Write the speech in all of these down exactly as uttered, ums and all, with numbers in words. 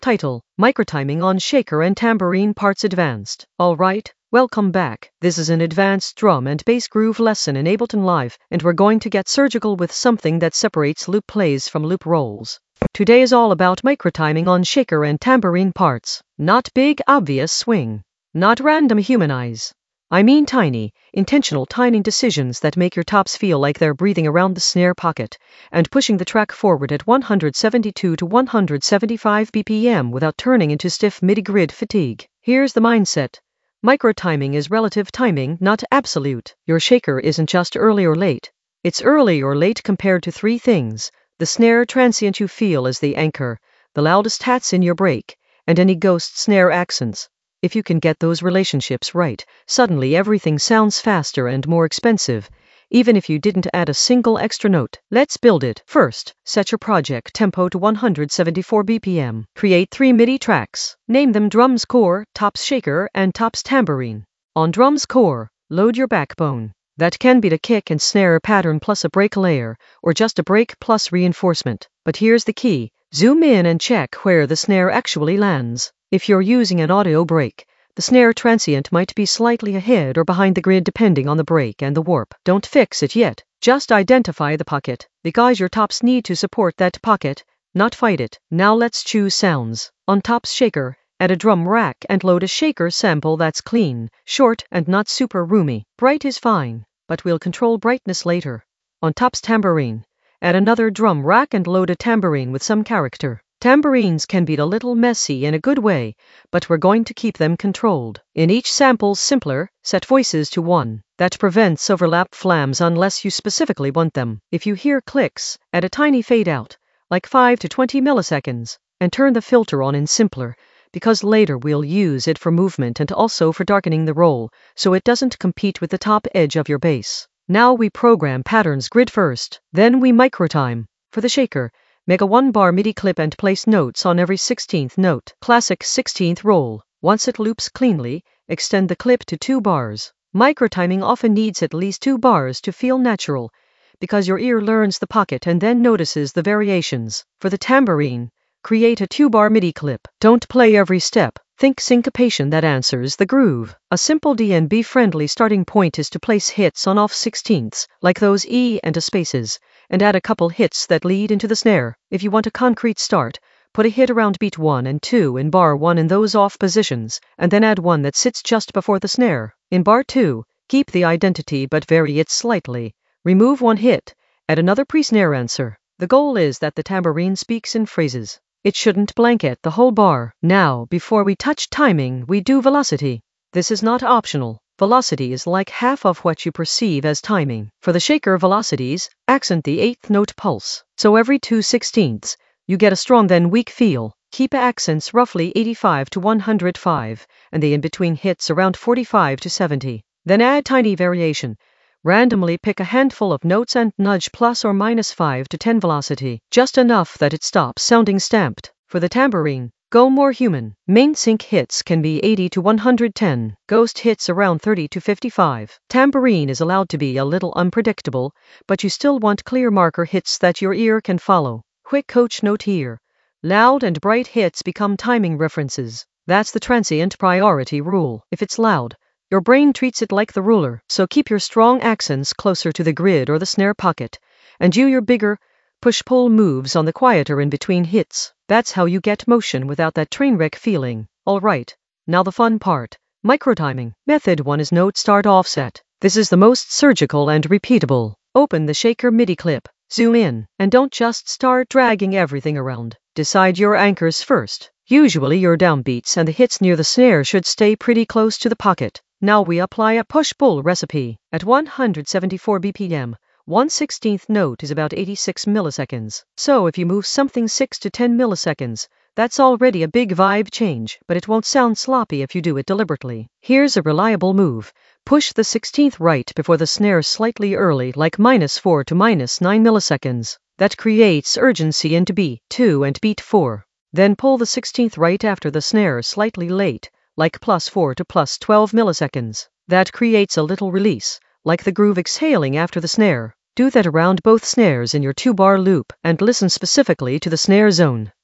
Title: Microtiming on Shaker and Tambourine Parts Advanced. Alright, welcome back. This is an advanced drum and bass groove lesson in Ableton Live, and we're going to get surgical with something that separates loop plays from loop rolls. Today is all about microtiming on shaker and tambourine parts. Not big, obvious swing. Not random humanize. I mean tiny, intentional timing decisions that make your tops feel like they're breathing around the snare pocket and pushing the track forward at one hundred seventy-two to one hundred seventy-five B P M without turning into stiff MIDI grid fatigue. Here's the mindset. Microtiming is relative timing, not absolute. Your shaker isn't just early or late. It's early or late compared to three things: the snare transient you feel as the anchor, the loudest hats in your break, and any ghost snare accents. If you can get those relationships right, suddenly everything sounds faster and more expensive, even if you didn't add a single extra note. Let's build it. First, set your project tempo to one hundred seventy-four B P M. Create three MIDI tracks. Name them Drums Core, Tops Shaker, and Tops Tambourine. On Drums Core, load your backbone. That can be the kick and snare pattern plus a break layer, or just a break plus reinforcement. But here's the key. Zoom in and check where the snare actually lands. If you're using an audio break, the snare transient might be slightly ahead or behind the grid depending on the break and the warp. Don't fix it yet. Just identify the pocket, because your tops need to support that pocket, not fight it. Now let's choose sounds. On Tops Shaker, add a drum rack and load a shaker sample that's clean, short, and not super roomy. Bright is fine, but we'll control brightness later. On Tops Tambourine, add another drum rack and load a tambourine with some character. Tambourines can be a little messy in a good way, but we're going to keep them controlled. In each sample's simpler, set voices to one. That prevents overlap flams unless you specifically want them. If you hear clicks, add a tiny fade out, like five to twenty milliseconds, and turn the filter on in simpler, because later we'll use it for movement and also for darkening the roll, so it doesn't compete with the top edge of your bass. Now we program patterns grid first, then we microtime. For the shaker, make a one-bar MIDI clip and place notes on every sixteenth note. Classic sixteenth roll. Once it loops cleanly, extend the clip to two bars. Microtiming often needs at least two bars to feel natural, because your ear learns the pocket and then notices the variations. For the tambourine, create a two-bar MIDI clip. Don't play every step. Think syncopation that answers the groove. A simple D and B-friendly starting point is to place hits on off sixteenths, like those E and A spaces, and add a couple hits that lead into the snare. If you want a concrete start, put a hit around beat one and two in bar one in those off positions, and then add one that sits just before the snare. In bar two, keep the identity but vary it slightly. Remove one hit, add another pre-snare answer. The goal is that the tambourine speaks in phrases. It shouldn't blanket the whole bar. Now, before we touch timing, we do velocity. This is not optional. Velocity is like half of what you perceive as timing. For the shaker velocities, accent the eighth note pulse. So every two sixteenths, you get a strong then weak feel. Keep accents roughly eighty-five to one hundred five, and the in-between hits around forty-five to seventy. Then add tiny variation. Randomly pick a handful of notes and nudge plus or minus five to ten velocity, just enough that it stops sounding stamped. For the tambourine, go more human. Main sync hits can be eighty to one hundred ten, ghost hits around thirty to fifty-five. Tambourine is allowed to be a little unpredictable, but you still want clear marker hits that your ear can follow. Quick coach note here. Loud and bright hits become timing references. That's the transient priority rule. If it's loud, your brain treats it like the ruler, so keep your strong accents closer to the grid or the snare pocket, and do your bigger push-pull moves on the quieter in-between hits. That's how you get motion without that train wreck feeling. Alright, now the fun part. Microtiming. Method one is note start offset. This is the most surgical and repeatable. Open the shaker MIDI clip, zoom in, and don't just start dragging everything around. Decide your anchors first. Usually your downbeats and the hits near the snare should stay pretty close to the pocket. Now we apply a push-pull recipe. At one hundred seventy-four B P M, one sixteenth note is about eighty-six milliseconds. So if you move something six to ten milliseconds, that's already a big vibe change, but it won't sound sloppy if you do it deliberately. Here's a reliable move. Push the sixteenth right before the snare slightly early, like minus four to minus nine milliseconds. That creates urgency into beat two and beat four. Then pull the sixteenth right after the snare slightly late, like plus four to plus twelve milliseconds. That creates a little release, like the groove exhaling after the snare. Do that around both snares in your two-bar loop, and listen specifically to the snare zone.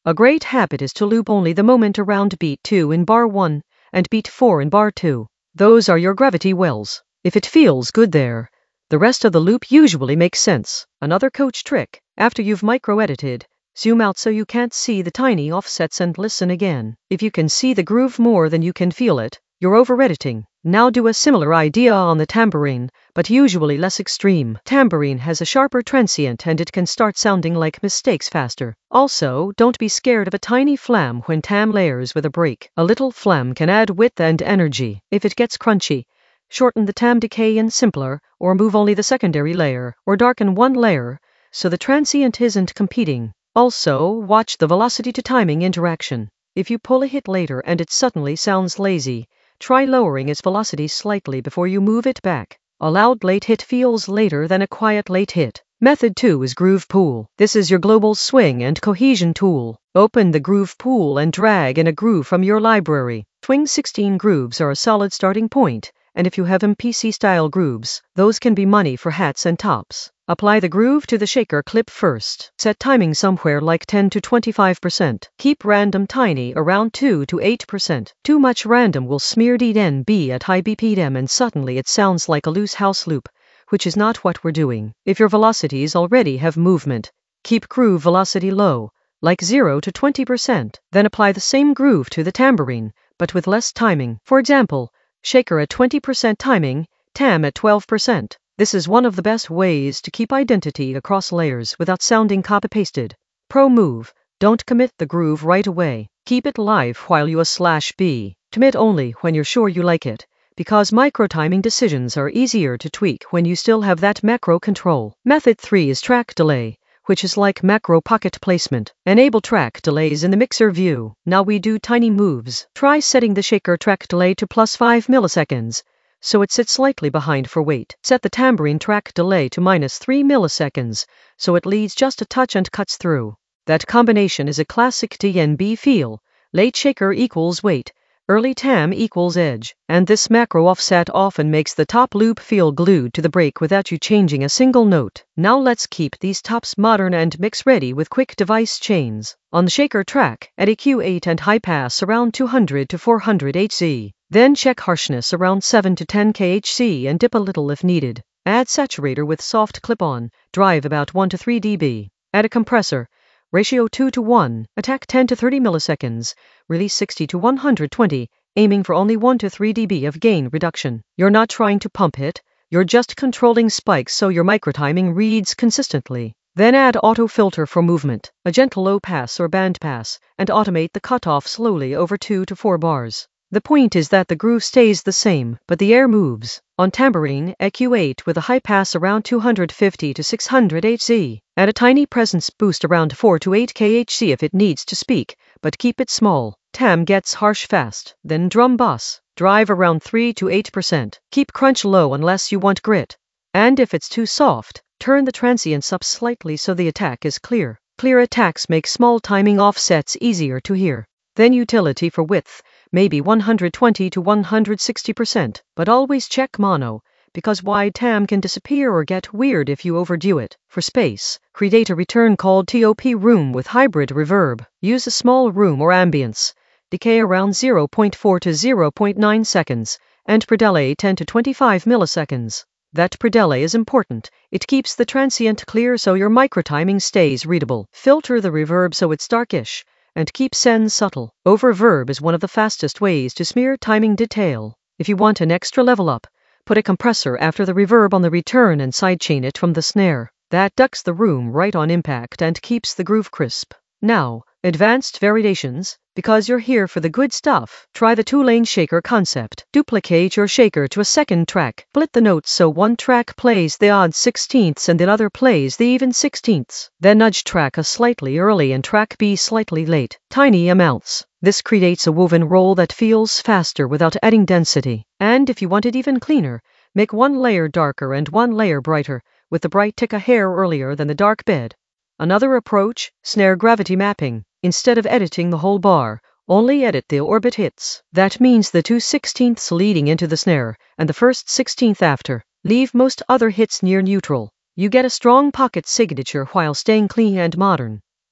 A great habit is to loop only the moment around beat two in bar one and beat four in bar two. Those are your gravity wells. If it feels good there, the rest of the loop usually makes sense. Another coach trick, after you've micro-edited, zoom out so you can't see the tiny offsets and listen again. If you can see the groove more than you can feel it, you're over-editing. Now do a similar idea on the tambourine, but usually less extreme. Tambourine has a sharper transient and it can start sounding like mistakes faster. Also, don't be scared of a tiny flam when tam layers with a break. A little flam can add width and energy. If it gets crunchy, shorten the tam decay in simpler, or move only the secondary layer, or darken one layer, so the transient isn't competing. Also, watch the velocity to timing interaction. If you pull a hit later and it suddenly sounds lazy, try lowering its velocity slightly before you move it back. A loud late hit feels later than a quiet late hit. Method two is Groove Pool. This is your global swing and cohesion tool. Open the Groove Pool and drag in a groove from your library. Swing sixteen grooves are a solid starting point, and if you have M P C-style grooves, those can be money for hats and tops. Apply the groove to the shaker clip first. Set timing somewhere like ten to twenty-five percent. Keep random tiny around two to eight percent. Too much random will smear D N B at high B P M and suddenly it sounds like a loose house loop, which is not what we're doing. If your velocities already have movement, keep groove velocity low, like zero to twenty percent. Then apply the same groove to the tambourine, but with less timing. For example, shaker at twenty percent timing, tam at twelve percent. This is one of the best ways to keep identity across layers without sounding copy-pasted. Pro move, don't commit the groove right away. Keep it live while you a slash B. Commit only when you're sure you like it, because micro-timing decisions are easier to tweak when you still have that macro control. Method three is track delay, which is like macro pocket placement. Enable track delays in the mixer view. Now we do tiny moves. Try setting the shaker track delay to plus five milliseconds. So it sits slightly behind for weight. Set the tambourine track delay to minus three milliseconds, so it leads just a touch and cuts through. That combination is a classic D N B feel. Late shaker equals weight, early tam equals edge, and this macro offset often makes the top loop feel glued to the break without you changing a single note. Now let's keep these tops modern and mix ready with quick device chains. On the shaker track, add E Q eight and high pass around two hundred to four hundred hertz. Then check harshness around seven to ten kilohertz and dip a little if needed. Add saturator with soft clip-on, drive about one to three decibels. Add a compressor, ratio two to one, attack ten to thirty milliseconds, release sixty to one hundred twenty, aiming for only one to three decibels of gain reduction. You're not trying to pump it, you're just controlling spikes so your microtiming reads consistently. Then add auto filter for movement, a gentle low pass or band pass, and automate the cutoff slowly over two to four bars. The point is that the groove stays the same, but the air moves. On tambourine, E Q eight with a high pass around two hundred fifty to six hundred hertz. Add a tiny presence boost around four to eight kilohertz if it needs to speak, but keep it small. Tam gets harsh fast. Then drum bass. Drive around three to eight percent. Keep crunch low unless you want grit. And if it's too soft, turn the transients up slightly so the attack is clear. Clear attacks make small timing offsets easier to hear. Then utility for width, maybe one hundred twenty to one hundred sixty percent, but always check mono, because wide tam can disappear or get weird if you overdo it. For space, create a return called T O P room with hybrid reverb. Use a small room or ambience. Decay around zero point four to zero point nine seconds, and predelay ten to twenty-five milliseconds. That predelay is important. It keeps the transient clear so your microtiming stays readable. Filter the reverb so it's darkish, and keep send subtle. Oververb is one of the fastest ways to smear timing detail. If you want an extra level up, put a compressor after the reverb on the return and sidechain it from the snare. That ducks the room right on impact and keeps the groove crisp. Now, advanced variations, because you're here for the good stuff. Try the two-lane shaker concept. Duplicate your shaker to a second track. Split the notes so one track plays the odd sixteenths and the other plays the even sixteenths. Then nudge track A slightly early and track B slightly late. Tiny amounts. This creates a woven roll that feels faster without adding density. And if you want it even cleaner, make one layer darker and one layer brighter, with the bright tick a hair earlier than the dark bed. Another approach, snare gravity mapping. Instead of editing the whole bar, only edit the orbit hits. That means the two sixteenths leading into the snare, and the first sixteenth after. Leave most other hits near neutral. You get a strong pocket signature while staying clean and modern.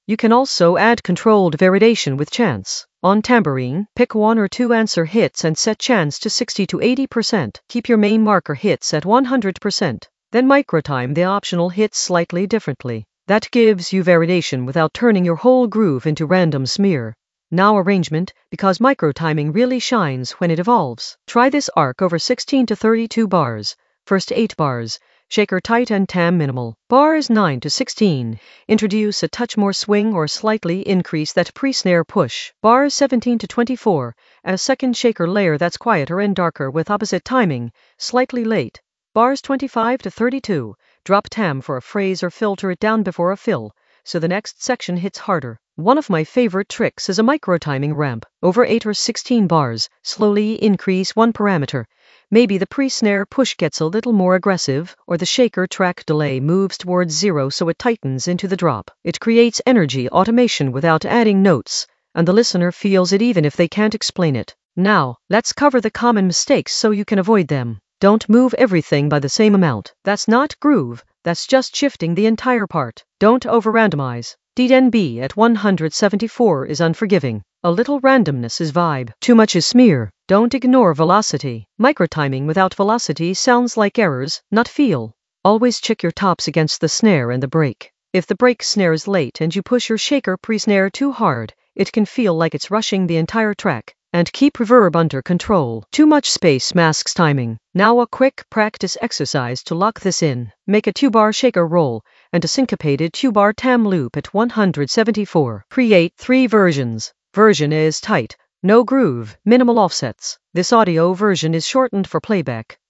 You can also add controlled variation with chance. On tambourine, pick one or two answer hits and set chance to sixty to eighty percent. Keep your main marker hits at one hundred percent. Then microtime the optional hits slightly differently. That gives you variation without turning your whole groove into random smear. Now arrangement, because microtiming really shines when it evolves. Try this arc over sixteen to thirty-two bars. First eight bars, shaker tight and tam minimal. Bars nine to sixteen, introduce a touch more swing or slightly increase that pre-snare push. Bars seventeen to twenty-four, a second shaker layer that's quieter and darker with opposite timing, slightly late. Bars twenty-five to thirty-two, drop tam for a phrase or filter it down before a fill, so the next section hits harder. One of my favorite tricks is a microtiming ramp. Over eight or sixteen bars, slowly increase one parameter. Maybe the pre-snare push gets a little more aggressive, or the shaker track delay moves towards zero so it tightens into the drop. It creates energy automation without adding notes, and the listener feels it even if they can't explain it. Now, let's cover the common mistakes so you can avoid them. Don't move everything by the same amount. That's not groove, that's just shifting the entire part. Don't over-randomize. D N B at one hundred seventy-four is unforgiving. A little randomness is vibe. Too much is smear. Don't ignore velocity. Microtiming without velocity sounds like errors, not feel. Always check your tops against the snare and the break. If the break snare is late and you push your shaker pre-snare too hard, it can feel like it's rushing the entire track. And keep reverb under control. Too much space masks timing. Now a quick practice exercise to lock this in. Make a two-bar shaker roll and a syncopated two-bar tam loop at one hundred seventy-four. Create three versions. Version is tight, no groove, minimal offsets. This audio version is shortened for playback.